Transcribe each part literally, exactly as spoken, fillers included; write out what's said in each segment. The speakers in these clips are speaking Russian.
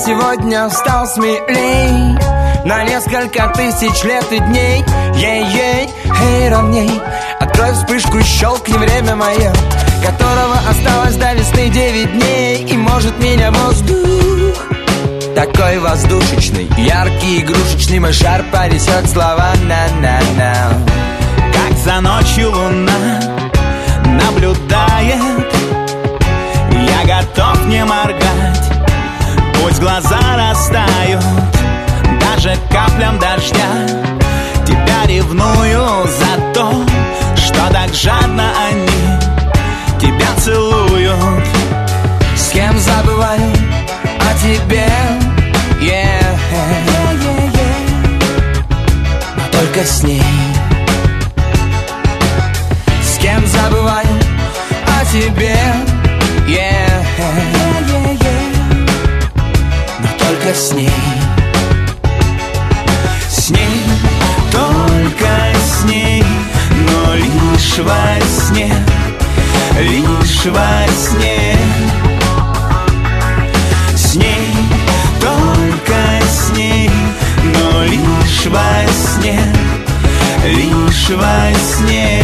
сегодня стал смелей на несколько тысяч лет и дней. Ей-ей, эй, ровней. Открой вспышку и щелкни время мое, которого осталось до весны девять дней. И может меня воздух такой воздушечный, яркий, игрушечный, мой шар понесет слова на-на-на. Как за ночью луна наблюдает, я готов не моргать. Пусть глаза растают даже каплям дождя. Тебя ревную за то, что так жадно они тебя целуют. С кем забываю о тебе, yeah. Но только с ней. С кем забываю о тебе, yeah. Но только с ней. С ней, только с ней, но лишь во сне, лишь во сне. С ней, только с ней, но лишь во сне, лишь во сне.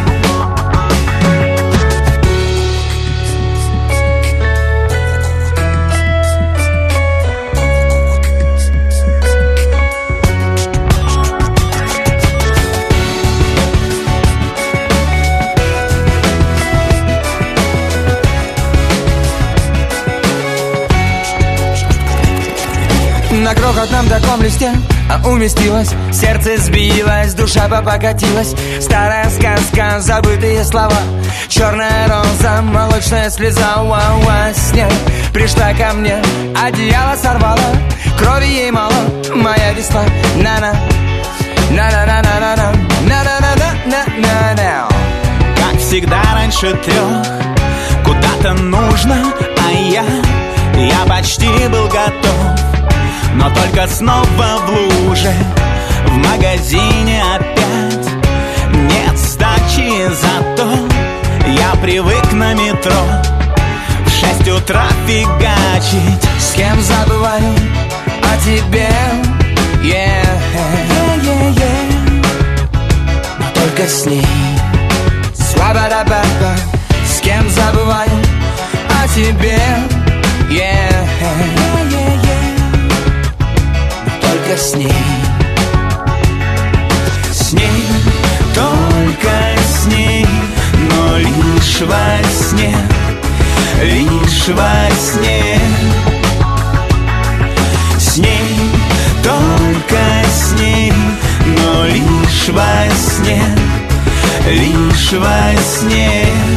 На крохотном таком листе а уместилась, сердце сбилось, душа покатилась. Старая сказка, забытые слова, черная роза, молочная слеза. Уа, во сне пришла ко мне, одеяло сорвала, крови ей мало, моя весна. На-на, на-на-на-на-на, на-на-на-на-на-на. Как всегда раньше трех куда-то нужно, а я, я почти был готов. Но только снова в луже, в магазине опять нет сдачи, зато я привык на метро в шесть утра фигачить. С кем забываю о тебе, yeah. Но только с ней. Слаба-да-ба-ба. С кем забываю о тебе, yeah. Только с ней. С ней, только с ней, но лишь во сне, лишь во сне. С ней, только с ней, но лишь во сне, лишь во сне.